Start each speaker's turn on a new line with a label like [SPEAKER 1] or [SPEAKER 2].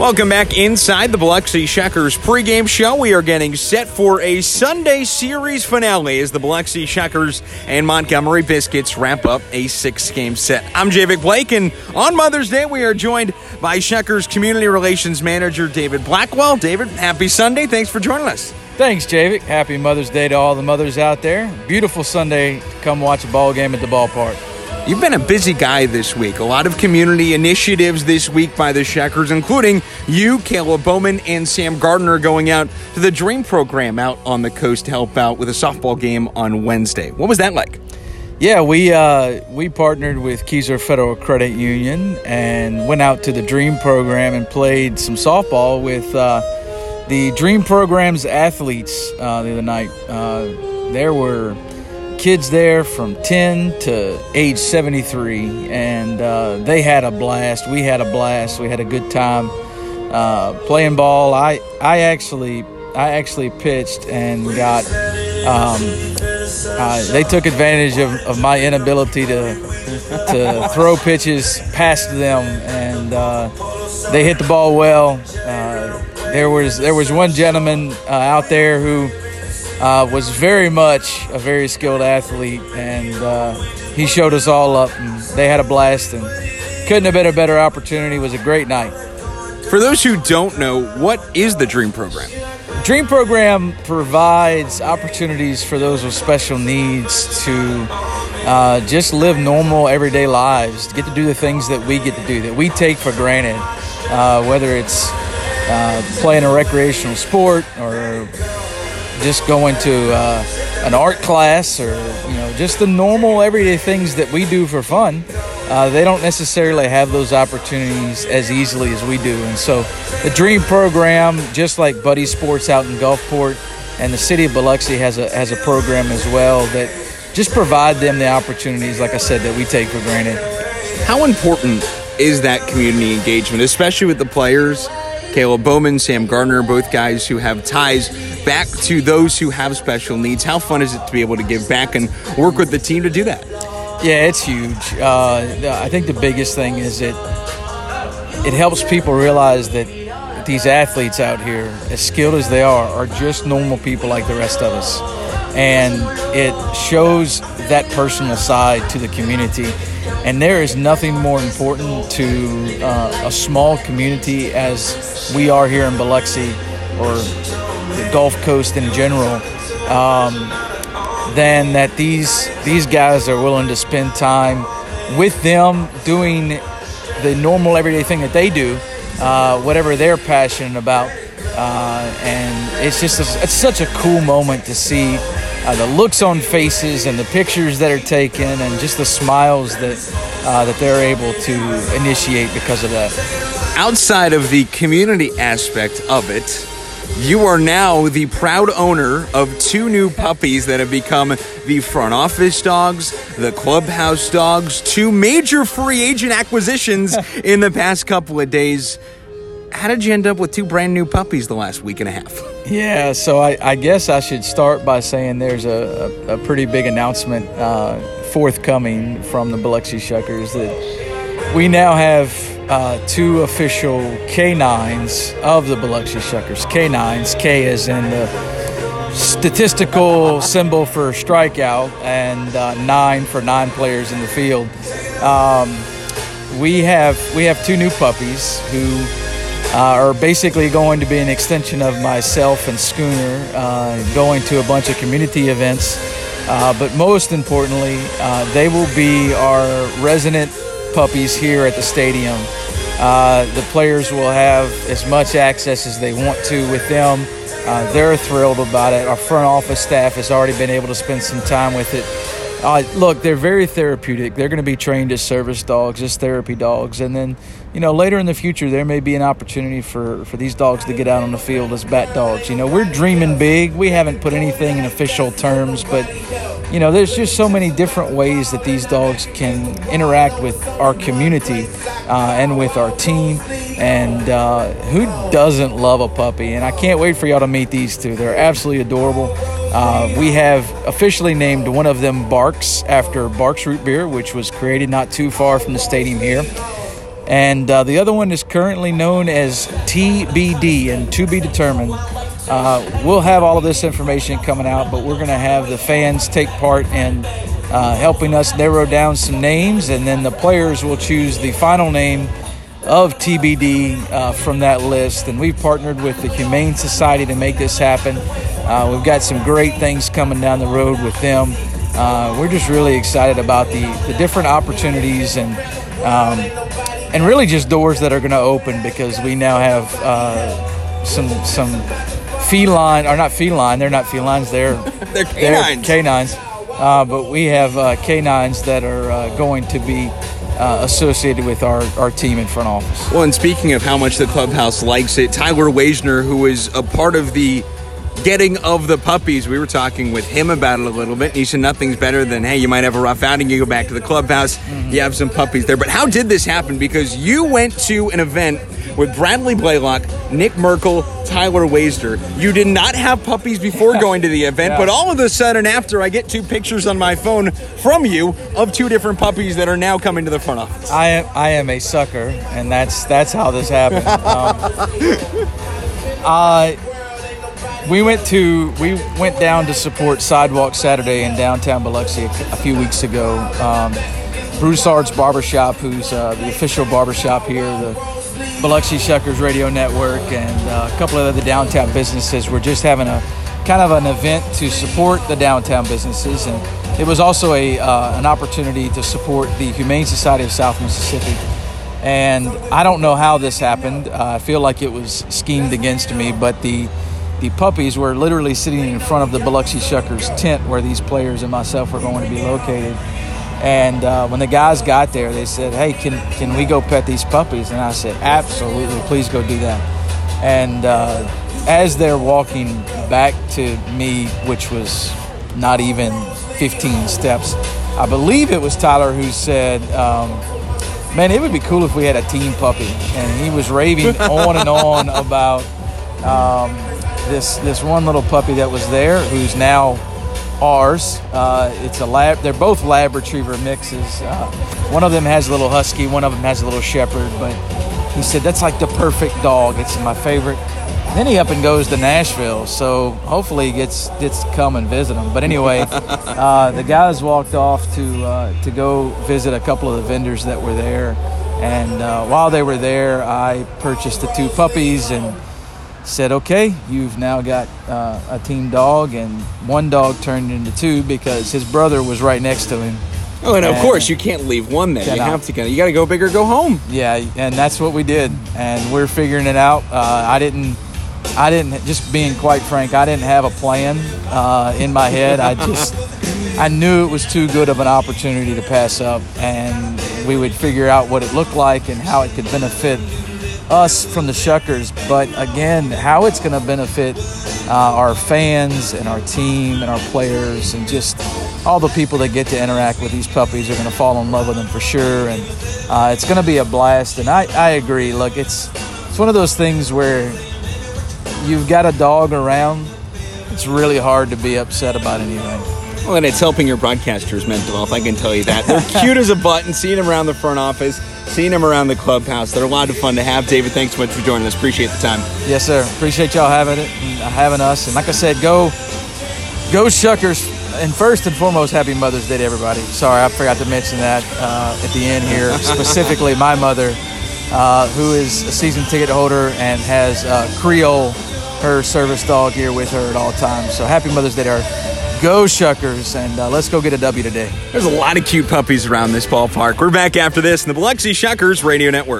[SPEAKER 1] Welcome back inside the Biloxi Shuckers pregame show. We are getting set for a Sunday series finale as the Biloxi Shuckers and Montgomery Biscuits wrap up a 6-game set. I'm Javik Blake, and on Mother's Day, we are joined by Shuckers Community Relations Manager David Blackwell. David, happy Sunday. Thanks for joining us.
[SPEAKER 2] Thanks, Javik. Happy Mother's Day to all the mothers out there. Beautiful Sunday to come watch a ball game at the ballpark.
[SPEAKER 1] You've been a busy guy this week. A lot of community initiatives this week by the Shuckers, including you, Caleb Bowman, and Sam Gardner going out to the Dream program out on the coast to help out with a softball game on Wednesday. What was that like?
[SPEAKER 2] Yeah, we partnered with Keyser Federal Credit Union and went out to the Dream program and played some softball with the Dream program's athletes the other night. There were kids there from 10 to age 73, and they had a blast. We had a blast. We had a good time playing ball. I actually pitched and got they took advantage of my inability to throw pitches past them, and they hit the ball well. There was one gentleman out there who was very much a very skilled athlete, and he showed us all up, and they had a blast, and couldn't have been a better opportunity. It was a great night.
[SPEAKER 1] For those who don't know, what is the Dream program?
[SPEAKER 2] The Dream program provides opportunities for those with special needs to just live normal, everyday lives, to get to do the things that we get to do, that we take for granted, whether it's playing a recreational sport or just going to an art class, or just the normal everyday things that we do for fun. They don't necessarily have those opportunities as easily as we do. And so the Dream program, just like Buddy Sports out in Gulfport, and the city of Biloxi has a program as well that just provide them the opportunities, like I said, that we take for granted.
[SPEAKER 1] How important is that community engagement, especially with the players? Caleb Bowman, Sam Gardner, both guys who have ties back to those who have special needs. How fun is it to be able to give back and work with the team to do that?
[SPEAKER 2] Yeah, it's huge. I think the biggest thing is it helps people realize that these athletes out here, as skilled as they are just normal people like the rest of us. And it shows that personal side to the community. And there is nothing more important to a small community as we are here in Biloxi, or the Gulf Coast in general, than that these guys are willing to spend time with them doing the normal everyday thing that they do, whatever they're passionate about. And it's such a cool moment to see the looks on faces and the pictures that are taken, and just the smiles that they're able to initiate because of that.
[SPEAKER 1] Outside of the community aspect of it, you are now the proud owner of 2 new puppies that have become the front office dogs, the clubhouse dogs, 2 major free agent acquisitions in the past couple of days. How did you end up with 2 brand new puppies the last week and a half?
[SPEAKER 2] Yeah, so I guess I should start by saying there's a pretty big announcement forthcoming from the Biloxi Shuckers that we now have 2 official K9s of the Biloxi Shuckers. K9s, K is in the statistical symbol for strikeout, and 9 for 9 players in the field. We have 2 new puppies who are basically going to be an extension of myself and Schooner, going to a bunch of community events. But most importantly, they will be our resident puppies here at the stadium. The players will have as much access as they want to with them. They're thrilled about it. Our front office staff has already been able to spend some time with it. Look, they're very therapeutic. They're going to be trained as service dogs, as therapy dogs. And then, later in the future, there may be an opportunity for these dogs to get out on the field as bat dogs. We're dreaming big. We haven't put anything in official terms, but, there's just so many different ways that these dogs can interact with our community and with our team. And who doesn't love a puppy? And I can't wait for y'all to meet these 2. They're absolutely adorable. We have officially named one of them Barks, after Barks Root Beer, which was created not too far from the stadium here. And the other one is currently known as TBD, and to be determined. We'll have all of this information coming out, but we're going to have the fans take part in helping us narrow down some names, and then the players will choose the final name of TBD from that list. And we've partnered with the Humane Society to make this happen. We've got some great things coming down the road with them. We're just really excited about the different opportunities and really just doors that are going to open, because we now have some feline, or not feline, they're not felines, they're
[SPEAKER 1] canines.
[SPEAKER 2] They're canines. But we have canines that are going to be associated with our team in front office.
[SPEAKER 1] Well, and speaking of how much the clubhouse likes it, Tyler Weisner, who is a part of the getting of the puppies, we were talking with him about it a little bit, and he said nothing's better than, hey, you might have a rough outing, you go back to the clubhouse, you have some puppies there. But how did this happen? Because you went to an event with Bradley Blaylock, Nick Merkel, Tyler Weisner. You did not have puppies before going to the event, but all of a sudden after, I get 2 pictures on my phone from you of 2 different puppies that are now coming to the front office.
[SPEAKER 2] I am a sucker, and that's how this happened. We went down to support Sidewalk Saturday in downtown Biloxi a few weeks ago. Broussard's Barbershop, who's the official barbershop here, the Biloxi Shuckers Radio Network, and a couple of other downtown businesses were just having a kind of an event to support the downtown businesses, and it was also an opportunity to support the Humane Society of South Mississippi. And I don't know how this happened. I feel like it was schemed against me, but the puppies were literally sitting in front of the Biloxi Shuckers tent where these players and myself were going to be located. And when the guys got there, they said, hey, can we go pet these puppies? And I said, absolutely, please go do that. And as they're walking back to me, which was not even 15 steps, I believe it was Tyler who said, man, it would be cool if we had a team puppy. And he was raving on and on about this one little puppy that was there, who's now ours. It's a lab. They're both lab retriever mixes. One of them has a little husky, one of them has a little shepherd. But he said that's like the perfect dog. It's my favorite. Then he up and goes to Nashville, so hopefully he gets to come and visit him. But anyway, the guys walked off to go visit a couple of the vendors that were there. And while they were there, I purchased the 2 puppies and said, okay, you've now got a team dog, and one dog turned into 2 because his brother was right next to him.
[SPEAKER 1] Oh, and of course, you can't leave one there. You have to. You got to go big or go home.
[SPEAKER 2] Yeah, and that's what we did, and we're figuring it out. I didn't, just being quite frank, I didn't have a plan in my head. I knew it was too good of an opportunity to pass up, and we would figure out what it looked like and how it could benefit us from the Shuckers, but again, how it's going to benefit our fans and our team and our players, and just all the people that get to interact with these puppies are going to fall in love with them for sure. And it's going to be a blast. And I agree. Look, it's one of those things where you've got a dog around, it's really hard to be upset about anything.
[SPEAKER 1] Well, and it's helping your broadcaster's mental health, I can tell you that. They're cute as a button, seeing them around the front office, seeing them around the clubhouse. They're a lot of fun to have. David, thanks so much for joining us. Appreciate the time.
[SPEAKER 2] Yes, sir. Appreciate y'all having us. And like I said, go Shuckers. And first and foremost, happy Mother's Day to everybody. Sorry, I forgot to mention that at the end here. Specifically, my mother, who is a season ticket holder and has Creole, her service dog, here with her at all times. So happy Mother's Day to her. Go Shuckers, and let's go get a W today.
[SPEAKER 1] There's a lot of cute puppies around this ballpark. We're back after this in the Biloxi Shuckers Radio Network.